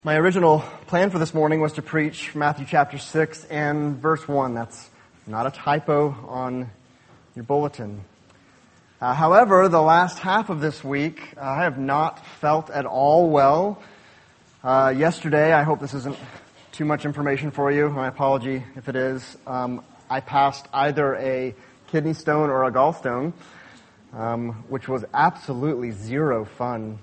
My original plan for this morning was to preach Matthew chapter 6 and verse 1. That's not a typo on your bulletin. However, the last half of this week, I have not felt at all well. Yesterday, I hope this isn't too much information for you. My apology if it is. I passed either a kidney stone or a gallstone, which was absolutely zero fun.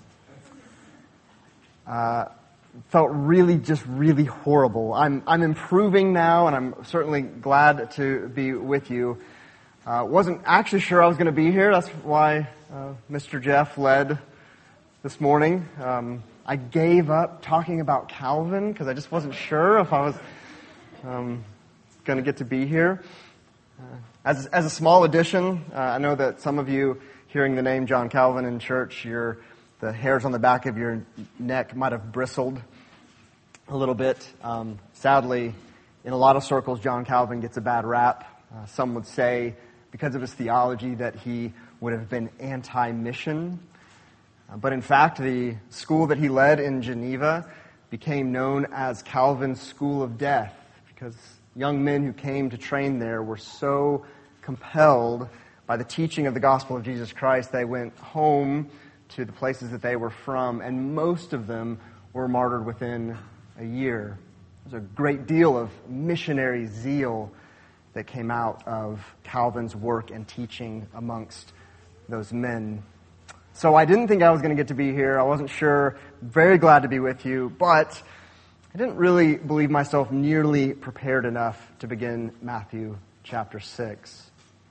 Felt really horrible. I'm improving now, and I'm certainly glad to be with you. Wasn't actually sure I was going to be here. That's why Mr. Jeff led this morning. I gave up talking about Calvin because I just wasn't sure if I was going to get to be here. As a small addition, I know that some of you hearing the name John Calvin in church, the hairs on the back of your neck might have bristled a little bit. Sadly, in a lot of circles, John Calvin gets a bad rap. Some would say, because of his theology, that he would have been anti-mission. But in fact, the school that he led in Geneva became known as Calvin's School of Death, because young men who came to train there were so compelled by the teaching of the gospel of Jesus Christ, they went home to the places that they were from, and most of them were martyred within a year. There's a great deal of missionary zeal that came out of Calvin's work and teaching amongst those men. So I didn't think I was going to get to be here. I wasn't sure. Very glad to be with you, but I didn't really believe myself nearly prepared enough to begin Matthew chapter 6.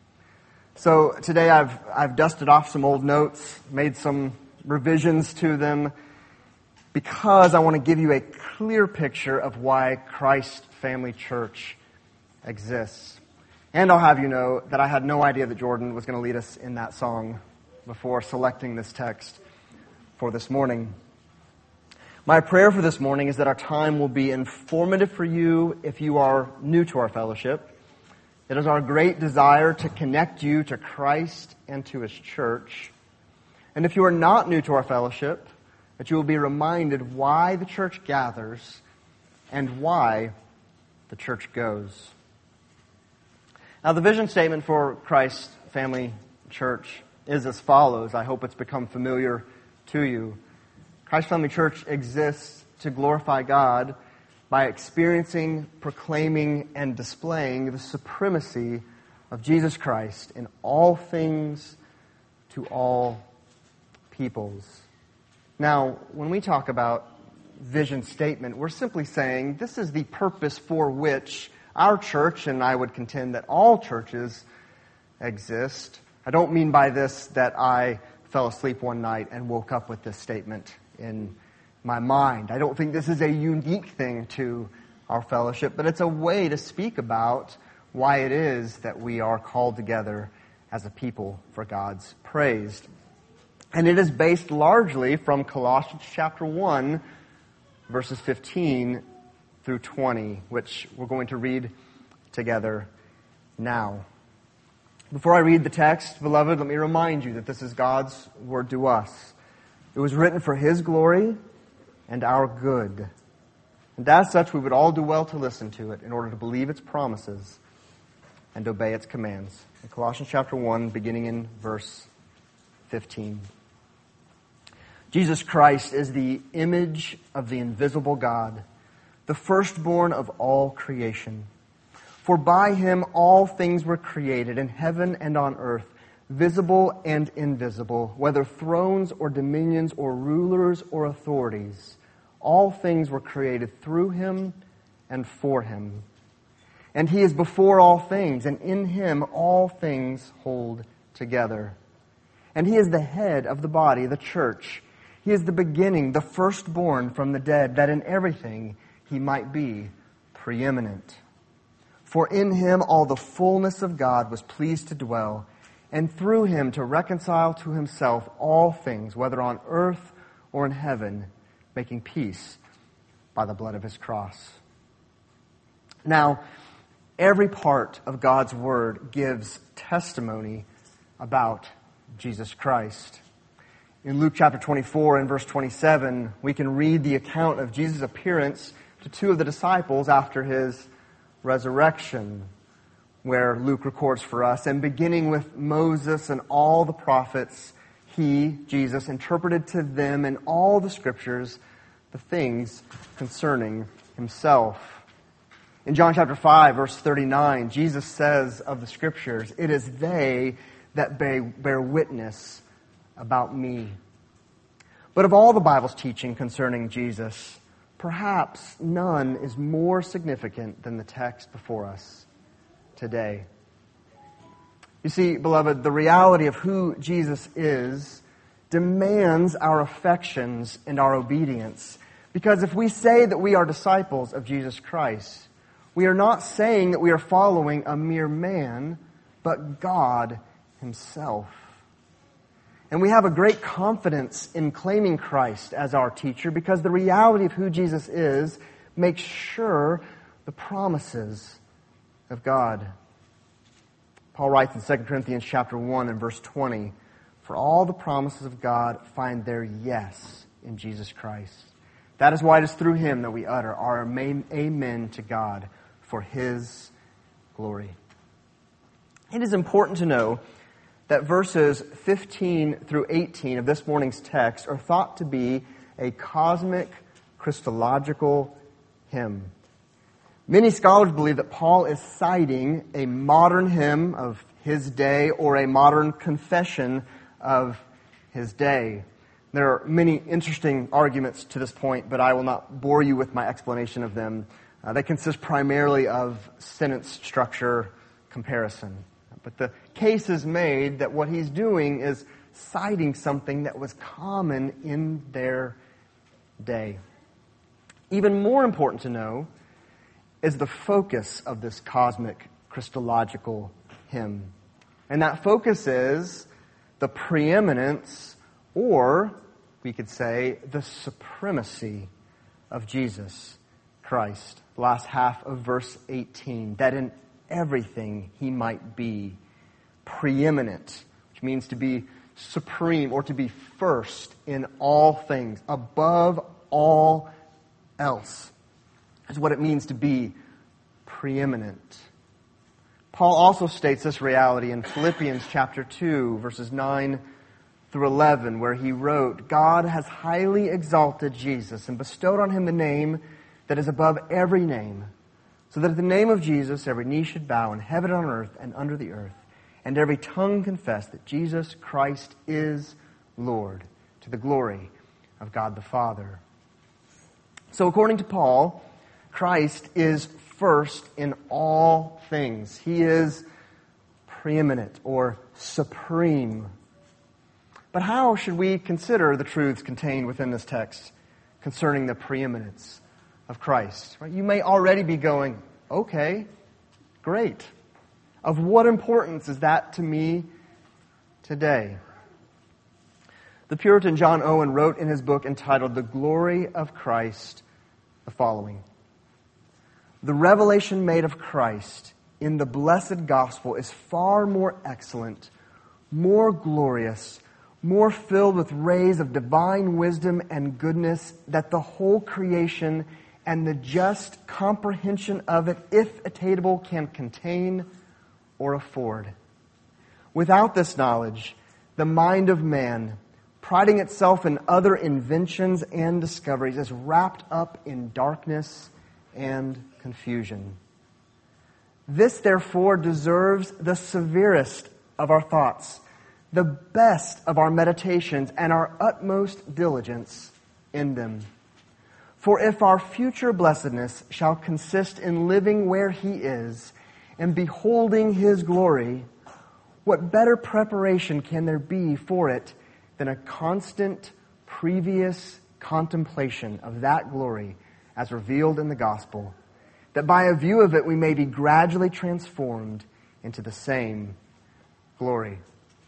So today I've dusted off some old notes, made some revisions to them, because I want to give you a clear picture of why Christ Family Church exists. And I'll have you know that I had no idea that Jordan was going to lead us in that song before selecting this text for this morning. My prayer for this morning is that our time will be informative for you if you are new to our fellowship. It is our great desire to connect you to Christ and to His church. And if you are not new to our fellowship, that you will be reminded why the church gathers and why the church goes. Now, the vision statement for Christ Family Church is as follows. I hope it's become familiar to you. Christ Family Church exists to glorify God by experiencing, proclaiming, and displaying the supremacy of Jesus Christ in all things to all peoples. Now, when we talk about vision statement, we're simply saying this is the purpose for which our church, and I would contend that all churches exist. I don't mean by this that I fell asleep one night and woke up with this statement in my mind. I don't think this is a unique thing to our fellowship, but it's a way to speak about why it is that we are called together as a people for God's praise. And it is based largely from Colossians chapter 1, verses 15 through 20, which we're going to read together now. Before I read the text, beloved, let me remind you that this is God's word to us. It was written for His glory and our good. And as such, we would all do well to listen to it in order to believe its promises and obey its commands. In Colossians chapter 1, beginning in verse 15. Jesus Christ is the image of the invisible God, the firstborn of all creation. For by Him all things were created in heaven and on earth, visible and invisible, whether thrones or dominions or rulers or authorities. All things were created through Him and for Him. And He is before all things, and in Him all things hold together. And He is the head of the body, the church. He is the beginning, the firstborn from the dead, that in everything He might be preeminent. For in Him all the fullness of God was pleased to dwell, and through Him to reconcile to Himself all things, whether on earth or in heaven, making peace by the blood of His cross. Now, every part of God's Word gives testimony about Jesus Christ. In Luke chapter 24 and verse 27, we can read the account of Jesus' appearance to two of the disciples after his resurrection, where Luke records for us, and beginning with Moses and all the prophets, he, Jesus, interpreted to them in all the Scriptures the things concerning himself. In John chapter 5, verse 39, Jesus says of the Scriptures, "It is they that bear witness about me." But of all the Bible's teaching concerning Jesus, perhaps none is more significant than the text before us today. You see, beloved, the reality of who Jesus is demands our affections and our obedience. Because if we say that we are disciples of Jesus Christ, we are not saying that we are following a mere man, but God Himself. And we have a great confidence in claiming Christ as our teacher because the reality of who Jesus is makes sure the promises of God. Paul writes in 2 Corinthians chapter 1 and verse 20, "For all the promises of God find their yes in Jesus Christ. That is why it is through Him that we utter our amen to God for His glory." It is important to know that verses 15 through 18 of this morning's text are thought to be a cosmic Christological hymn. Many scholars believe that Paul is citing a modern hymn of his day or a modern confession of his day. There are many interesting arguments to this point, but I will not bore you with my explanation of them. They consist primarily of sentence structure comparison. But the case is made that what he's doing is citing something that was common in their day. Even more important to know is the focus of this cosmic Christological hymn. And that focus is the preeminence, or we could say the supremacy of Jesus Christ. The last half of verse 18, that in everything He might be preeminent, which means to be supreme or to be first in all things, above all else, is what it means to be preeminent. Paul also states this reality in Philippians chapter 2, verses 9 through 11, where he wrote, "God has highly exalted Jesus and bestowed on Him the name that is above every name, so that at the name of Jesus every knee should bow in heaven and on earth and under the earth, and every tongue confess that Jesus Christ is Lord, to the glory of God the Father." So according to Paul, Christ is first in all things. He is preeminent or supreme. But how should we consider the truths contained within this text concerning the preeminence of Christ? You may already be going, okay, great. Of what importance is that to me today? The Puritan John Owen wrote in his book entitled "The Glory of Christ" the following: "The revelation made of Christ in the blessed gospel is far more excellent, more glorious, more filled with rays of divine wisdom and goodness that the whole creation and the just comprehension of it, if attainable, can contain or afford. Without this knowledge, the mind of man, priding itself in other inventions and discoveries, is wrapped up in darkness and confusion. This, therefore, deserves the severest of our thoughts, the best of our meditations, and our utmost diligence in them. For if our future blessedness shall consist in living where He is and beholding His glory, what better preparation can there be for it than a constant previous contemplation of that glory as revealed in the gospel, that by a view of it we may be gradually transformed into the same glory."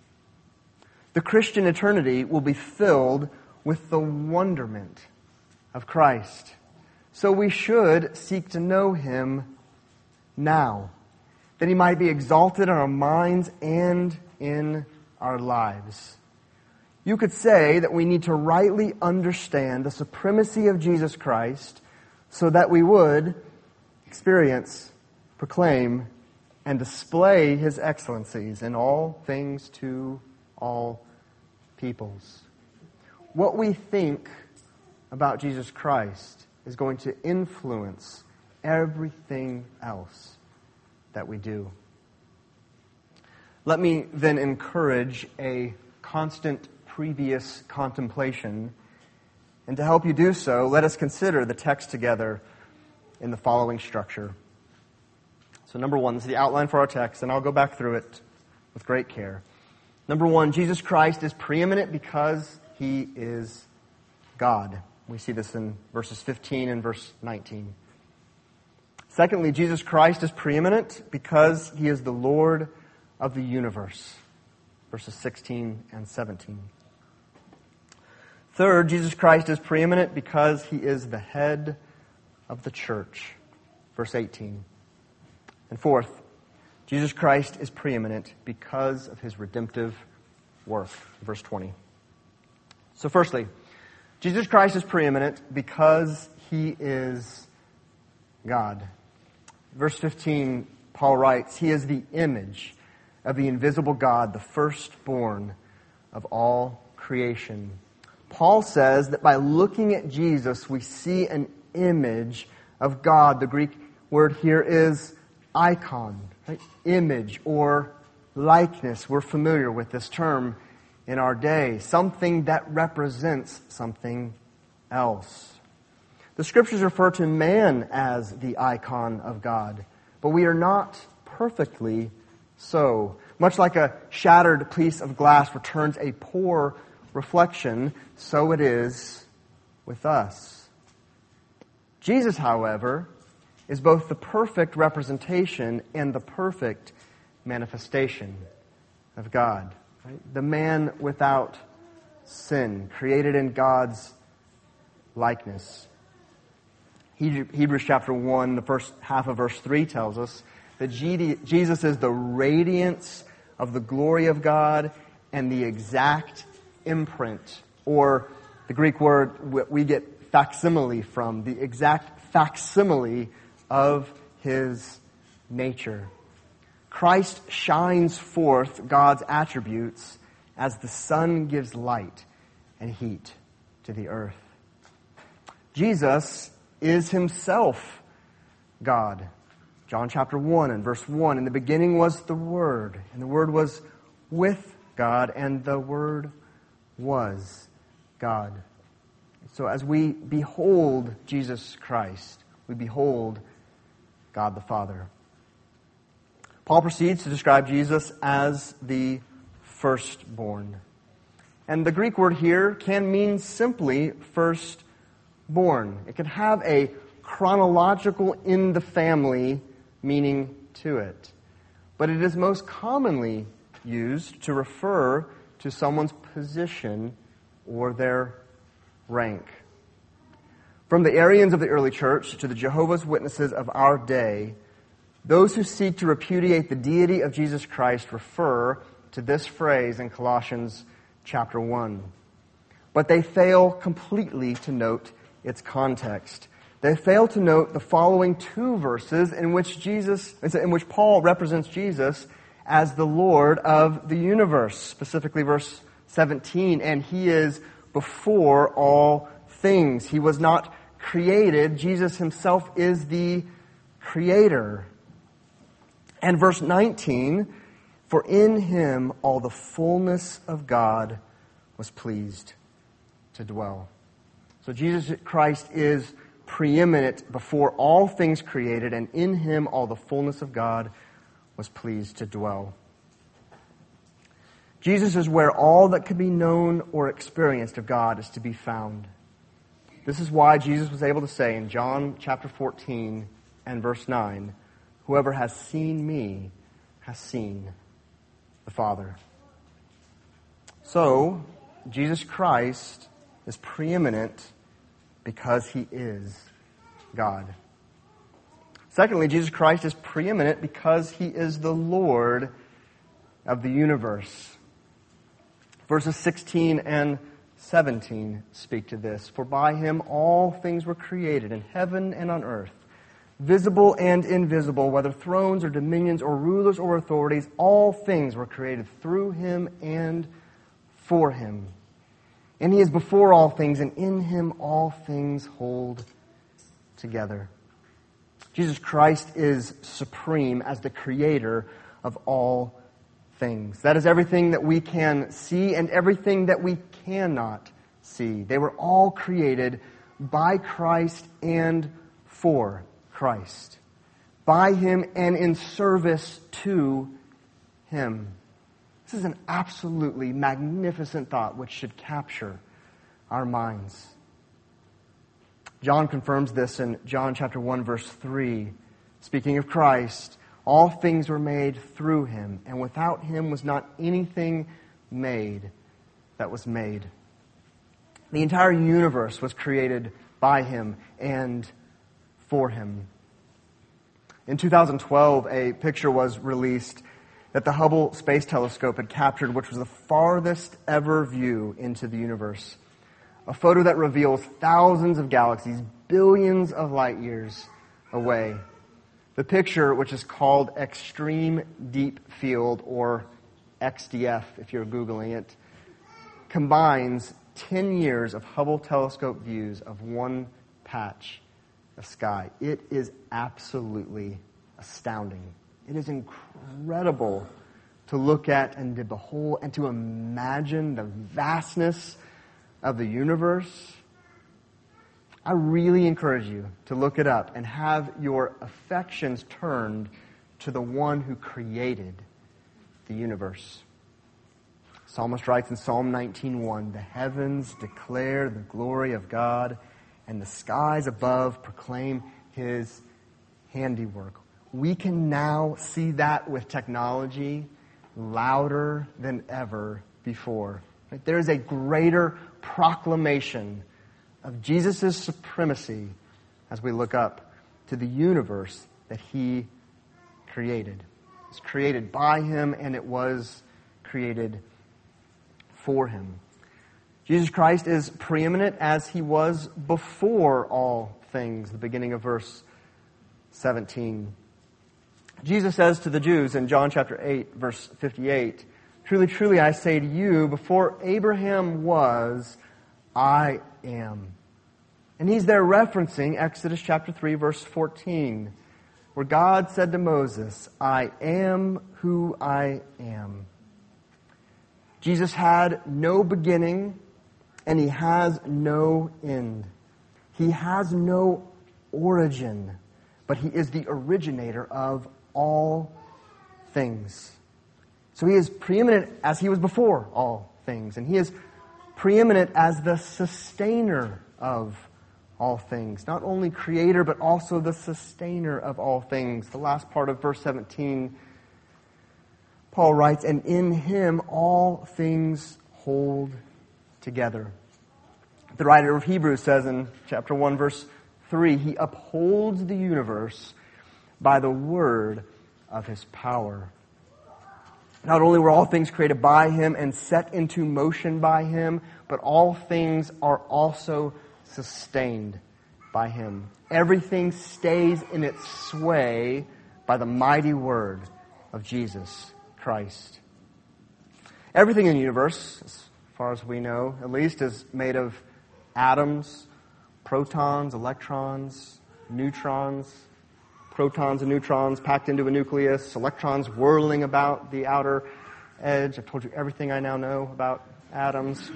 The Christian eternity will be filled with the wonderment of Christ. So we should seek to know Him now, that He might be exalted in our minds and in our lives. You could say that we need to rightly understand the supremacy of Jesus Christ so that we would experience, proclaim, and display His excellencies in all things to all peoples. What we think about Jesus Christ is going to influence everything else that we do. Let me then encourage a constant previous contemplation. And to help you do so, let us consider the text together in the following structure. So number one, this is the outline for our text, and I'll go back through it with great care. Number one, Jesus Christ is preeminent because He is God. We see this in verses 15 and verse 19. Secondly, Jesus Christ is preeminent because He is the Lord of the universe. Verses 16 and 17. Third, Jesus Christ is preeminent because He is the head of the church. Verse 18. And fourth, Jesus Christ is preeminent because of His redemptive work. Verse 20. So firstly, Jesus Christ is preeminent because He is God. Verse 15, Paul writes, He is the image of the invisible God, the firstborn of all creation. Paul says that by looking at Jesus, we see an image of God. The Greek word here is icon, right? Image or likeness. We're familiar with this term in our day. Something that represents something else. The Scriptures refer to man as the icon of God, but we are not perfectly so. Much like a shattered piece of glass returns a poor reflection, so it is with us. Jesus, however, is both the perfect representation and the perfect manifestation of God. Right? The man without sin, created in God's likeness. Hebrews chapter 1, the first half of verse 3 tells us that Jesus is the radiance of the glory of God and the exact imprint, or the Greek word we get facsimile from, the exact facsimile of His nature. Christ shines forth God's attributes as the sun gives light and heat to the earth. Jesus is Himself God. John chapter 1 and verse 1, in the beginning was the Word, and the Word was with God, and the Word was God. So as we behold Jesus Christ, we behold God the Father. Paul proceeds to describe Jesus as the firstborn. And the Greek word here can mean simply firstborn. It can have a chronological in the family meaning to it. But it is most commonly used to refer to someone's position or their rank. From the Arians of the early church to the Jehovah's Witnesses of our day, those who seek to repudiate the deity of Jesus Christ refer to this phrase in Colossians chapter 1. But they fail completely to note its context. They fail to note the following two verses in which Paul represents Jesus as the Lord of the universe, specifically verse 17, and He is before all things. He was not created. Jesus Himself is the Creator. And verse 19, for in Him all the fullness of God was pleased to dwell. So Jesus Christ is preeminent before all things created, and in Him all the fullness of God was pleased to dwell. Jesus is where all that could be known or experienced of God is to be found. This is why Jesus was able to say in John chapter 14 and verse 9, whoever has seen me has seen the Father. So, Jesus Christ is preeminent because He is God. Secondly, Jesus Christ is preeminent because He is the Lord of the universe. Verses 16 and 17 speak to this. For by him all things were created, in heaven and on earth, visible and invisible, whether thrones or dominions or rulers or authorities, all things were created through him and for him. And he is before all things, and in him all things hold together. Jesus Christ is supreme as the creator of all things. That is everything that we can see and everything that we cannot see. They were all created by Christ and for Christ. By him and in service to him. This is an absolutely magnificent thought which should capture our minds. John confirms this in John chapter 1 verse 3. Speaking of Christ, all things were made through him, and without him was not anything made that was made. The entire universe was created by him and for him. In 2012, a picture was released that the Hubble Space Telescope had captured, which was the farthest ever view into the universe. A photo that reveals thousands of galaxies, billions of light years away. The picture, which is called Extreme Deep Field, or XDF if you're Googling it, combines 10 years of Hubble telescope views of one patch of sky. It is absolutely astounding. It is incredible to look at and to behold and to imagine the vastness of the universe. I really encourage you to look it up and have your affections turned to the one who created the universe. Psalmist writes in Psalm 19:1, "The heavens declare the glory of God, and the skies above proclaim his handiwork." We can now see that with technology louder than ever before. There is a greater proclamation of Jesus' supremacy as we look up to the universe that he created. It was created by him, and it was created for him. Jesus Christ is preeminent as he was before all things, the beginning of verse 17. Jesus says to the Jews in John chapter 8, verse 58, "Truly, truly, I say to you, before Abraham was, I am." And he's there referencing Exodus chapter 3, verse 14, where God said to Moses, "I am who I am." Jesus had no beginning, and he has no end. He has no origin, but he is the originator of all things. So he is preeminent as he was before all things, and he is preeminent as the sustainer of all things. Not only creator, but also the sustainer of all things. The last part of verse 17, Paul writes, "And in him all things hold together." The writer of Hebrews says in chapter 1, verse 3, "He upholds the universe by the word of his power." Not only were all things created by him and set into motion by him, but all things are also sustained by him. Everything stays in its sway by the mighty word of Jesus Christ. Everything in the universe, as far as we know, at least, is made of atoms, protons, electrons, neutrons, protons and neutrons packed into a nucleus, electrons whirling about the outer edge. I've told you everything I now know about atoms.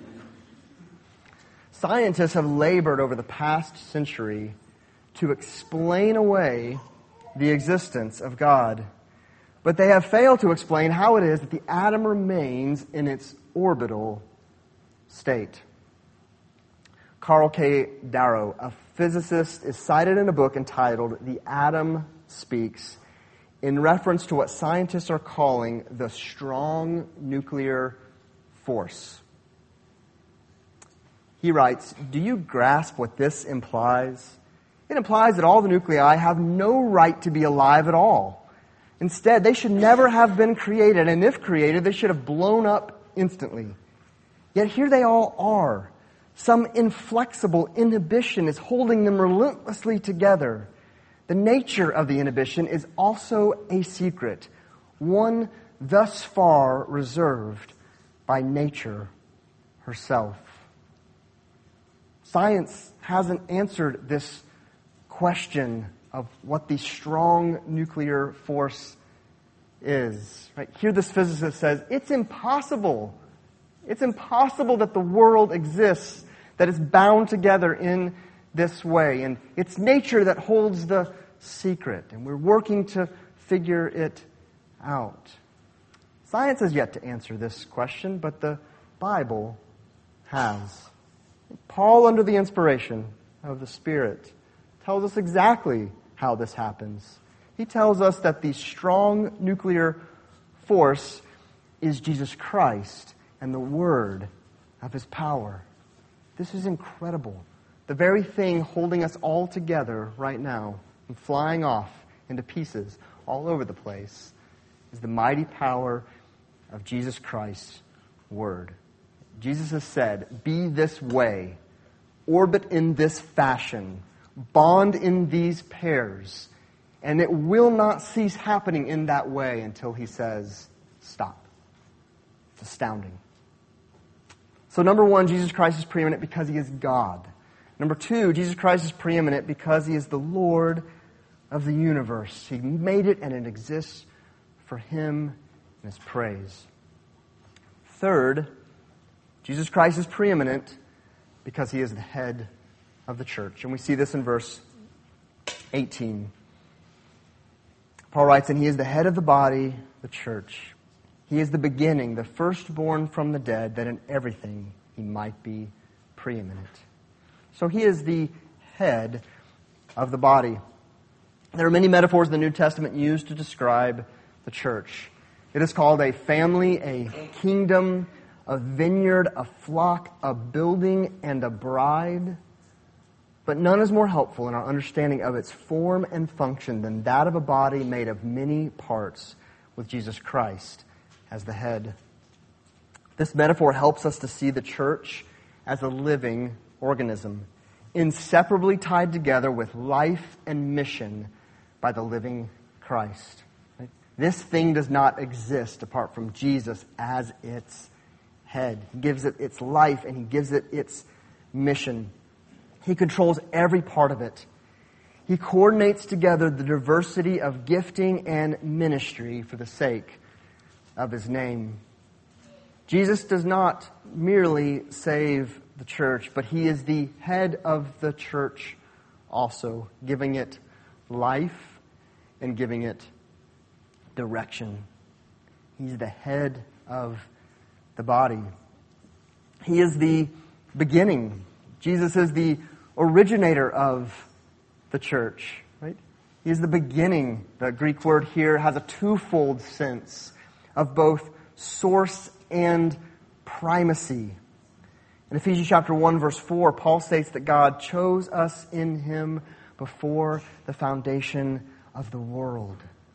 Scientists have labored over the past century to explain away the existence of God, but they have failed to explain how it is that the atom remains in its orbital state. Carl K. Darrow, a physicist, is cited in a book entitled "The Atom Speaks" in reference to what scientists are calling the strong nuclear force. He writes, "Do you grasp what this implies? It implies that all the nuclei have no right to be alive at all. Instead, they should never have been created, and if created, they should have blown up instantly. Yet here they all are. Some inflexible inhibition is holding them relentlessly together. The nature of the inhibition is also a secret, one thus far reserved by nature herself. Science hasn't answered this question of what the strong nuclear force is. Right? Here this physicist says, it's impossible. It's impossible that the world exists, that it's bound together in this way. And it's nature that holds the secret. And we're working to figure it out. Science has yet to answer this question, but the Bible has. Paul, under the inspiration of the Spirit, tells us exactly how this happens. He tells us that the strong nuclear force is Jesus Christ and the Word of His power. This is incredible. The very thing holding us all together right now and flying off into pieces all over the place is the mighty power of Jesus Christ's Word. Jesus has said, be this way, orbit in this fashion, bond in these pairs, and it will not cease happening in that way until He says, stop. It's astounding. So number one, Jesus Christ is preeminent because He is God. Number two, Jesus Christ is preeminent because He is the Lord of the universe. He made it and it exists for Him and His praise. Third, Jesus Christ is preeminent because He is the head of the church. And we see this in verse 18. Paul writes, and He is the head of the body, the church. He is the beginning, the firstborn from the dead, that in everything He might be preeminent. So He is the head of the body. There are many metaphors in the New Testament used to describe the church. It is called a family, a kingdom, a vineyard, a flock, a building, and a bride. But none is more helpful in our understanding of its form and function than that of a body made of many parts with Jesus Christ as the head. This metaphor helps us to see the church as a living organism, inseparably tied together with life and mission by the living Christ. Right? This thing does not exist apart from Jesus as its head. He gives it its life and He gives it its mission. He controls every part of it. He coordinates together the diversity of gifting and ministry for the sake of His name. Jesus does not merely save the church, but He is the head of the church also, giving it life and giving it direction. He's the head of the body. He is the beginning. Jesus is the originator of the church, right? He is the beginning. The Greek word here has a twofold sense of both source and primacy. In Ephesians chapter 1, verse 4, Paul states that God chose us in Him before the foundation of the world.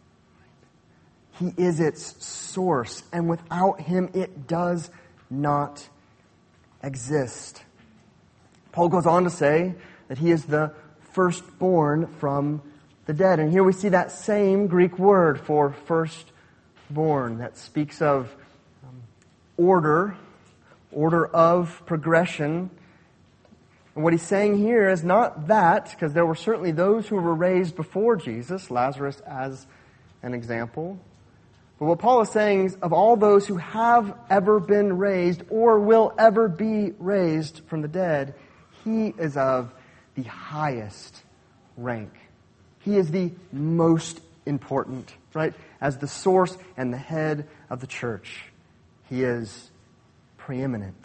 He is its source, and without Him it does not exist. Paul goes on to say that He is the firstborn from the dead. And here we see that same Greek word for firstborn that speaks of order of progression. And what he's saying here is not that, because there were certainly those who were raised before Jesus, Lazarus as an example. But what Paul is saying is, of all those who have ever been raised or will ever be raised from the dead, He is of the highest rank. He is the most important, right? As the source and the head of the church, He is preeminent.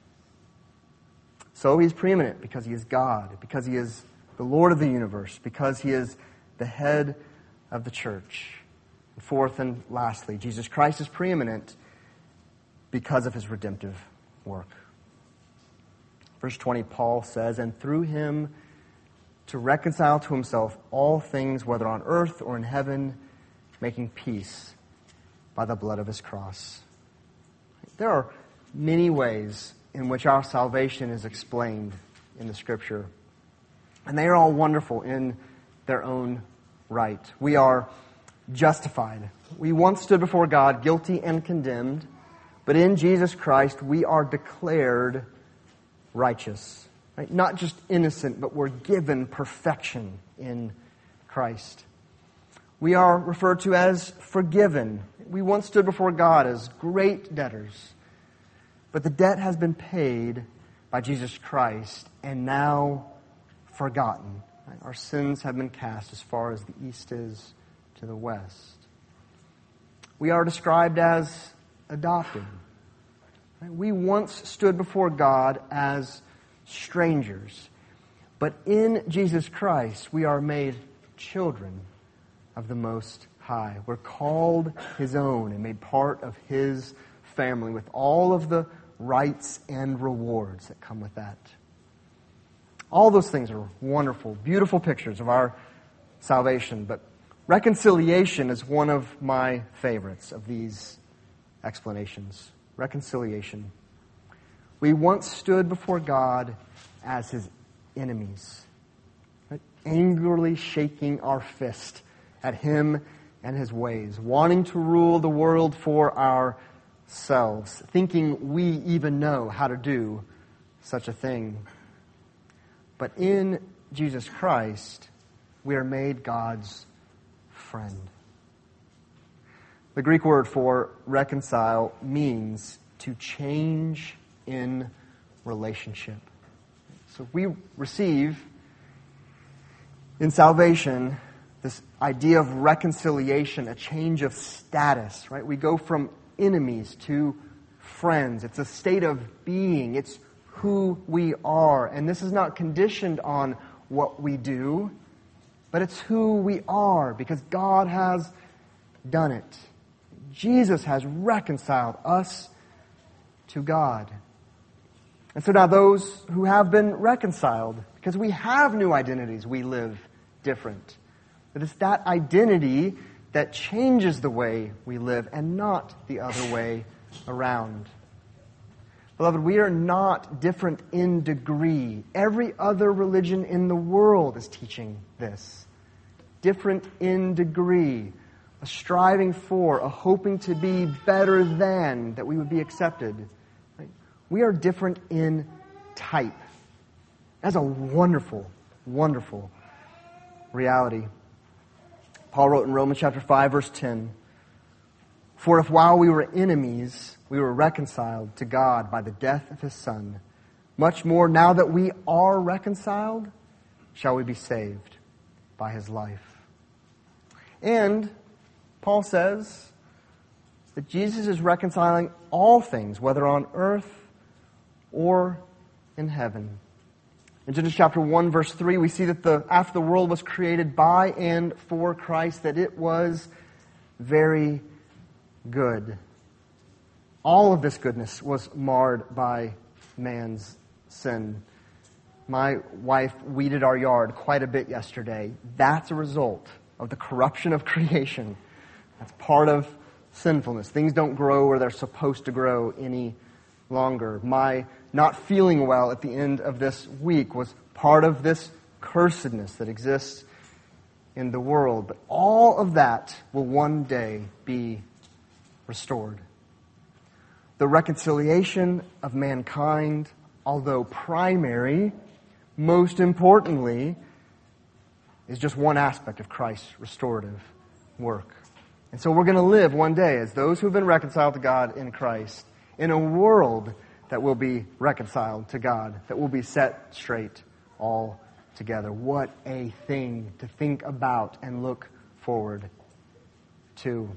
So He's preeminent because He is God, because He is the Lord of the universe, because He is the head of the church. And fourth and lastly, Jesus Christ is preeminent because of His redemptive work. Verse 20, Paul says, and through Him to reconcile to Himself all things, whether on earth or in heaven, making peace by the blood of His cross. There are many ways in which our salvation is explained in the Scripture. And they are all wonderful in their own right. We are justified. We once stood before God guilty and condemned, but in Jesus Christ we are declared righteous. Right? Not just innocent, but we're given perfection in Christ. We are referred to as forgiven. We once stood before God as great debtors, but the debt has been paid by Jesus Christ and now forgotten. Right? Our sins have been cast as far as the east is to the west. We are described as adopted. Right? We once stood before God as strangers, but in Jesus Christ we are made children of the Most High. We're called His own and made part of His family with all of the rights and rewards that come with that. All those things are wonderful, beautiful pictures of our salvation, but reconciliation is one of my favorites of these explanations. Reconciliation. We once stood before God as His enemies, right? Angrily shaking our fist at Him and His ways, wanting to rule the world for ourselves, thinking we even know how to do such a thing. But in Jesus Christ, we are made God's friend. The Greek word for reconcile means to change in relationship. So we receive in salvation this idea of reconciliation, a change of status, right? We go from enemies to friends. It's a state of being. It's who we are. And this is not conditioned on what we do, but it's who we are because God has done it. Jesus has reconciled us to God. And so now those who have been reconciled, because we have new identities, we live different. But it's that identity that changes the way we live and not the other way around. Beloved, we are not different in degree. Every other religion in the world is teaching this. Different in degree. A striving for, a hoping to be better than, that we would be accepted. Right? We are different in type. That's a wonderful, wonderful reality. Paul wrote in Romans chapter 5, verse 10, "For if while we were enemies, we were reconciled to God by the death of His Son, much more now that we are reconciled, shall we be saved by His life." And Paul says that Jesus is reconciling all things, whether on earth or in heaven. In Genesis chapter 1, verse 3, we see that after the world was created by and for Christ, that it was very good. All of this goodness was marred by man's sin. My wife weeded our yard quite a bit yesterday. That's a result of the corruption of creation. That's part of sinfulness. Things don't grow where they're supposed to grow any longer. My not feeling well at the end of this week was part of this cursedness that exists in the world. But all of that will one day be restored. The reconciliation of mankind, although primary, most importantly, is just one aspect of Christ's restorative work. And so we're going to live one day as those who have been reconciled to God in Christ in a world that will be reconciled to God, that will be set straight all together. What a thing to think about and look forward to.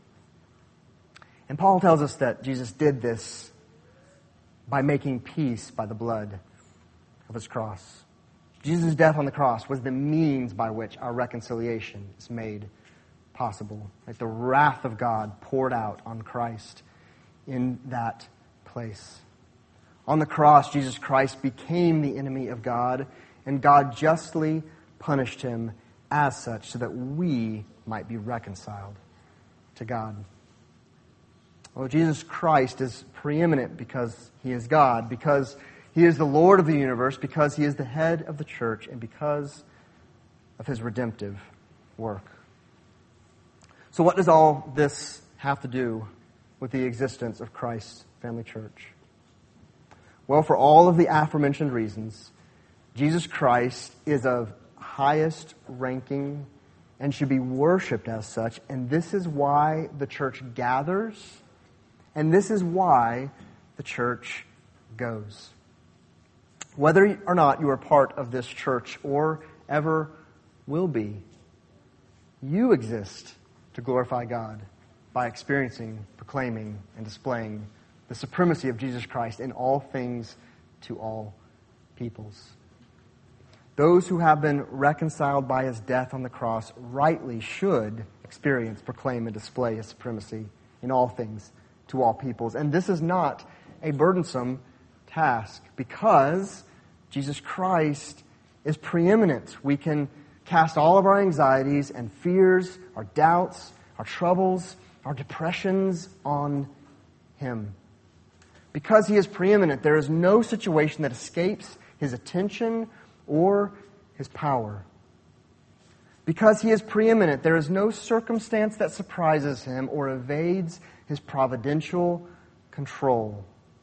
And Paul tells us that Jesus did this by making peace by the blood of His cross. Jesus' death on the cross was the means by which our reconciliation is made possible. Like the wrath of God poured out on Christ in that place. On the cross, Jesus Christ became the enemy of God, and God justly punished Him as such so that we might be reconciled to God. Well, Jesus Christ is preeminent because He is God, because He is the Lord of the universe, because He is the head of the church, and because of His redemptive work. So what does all this have to do with the existence of Christ's family church? Well, for all of the aforementioned reasons, Jesus Christ is of highest ranking and should be worshipped as such, and this is why the church gathers, and this is why the church goes. Whether or not you are part of this church or ever will be, you exist to glorify God by experiencing, proclaiming, and displaying the supremacy of Jesus Christ in all things to all peoples. Those who have been reconciled by His death on the cross rightly should experience, proclaim, and display His supremacy in all things to all peoples. And this is not a burdensome task because Jesus Christ is preeminent. We can cast all of our anxieties and fears, our doubts, our troubles, our depressions on Him. Because He is preeminent, there is no situation that escapes His attention or His power. Because He is preeminent, there is no circumstance that surprises Him or evades His providential control.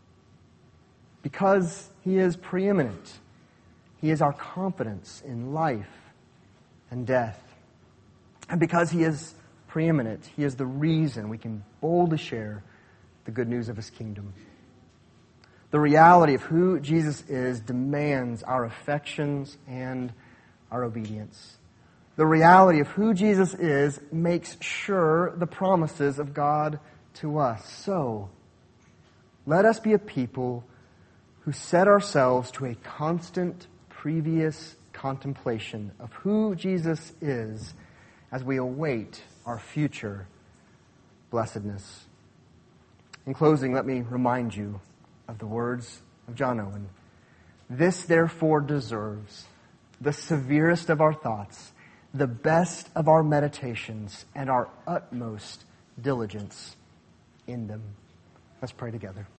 Because He is preeminent, He is our confidence in life and death. And because He is preeminent, He is the reason we can boldly share the good news of His kingdom. The reality of who Jesus is demands our affections and our obedience. The reality of who Jesus is makes sure the promises of God to us. So, let us be a people who set ourselves to a constant previous contemplation of who Jesus is as we await our future blessedness. In closing, let me remind you of the words of John Owen. This therefore deserves the severest of our thoughts, the best of our meditations, and our utmost diligence in them. Let's pray together.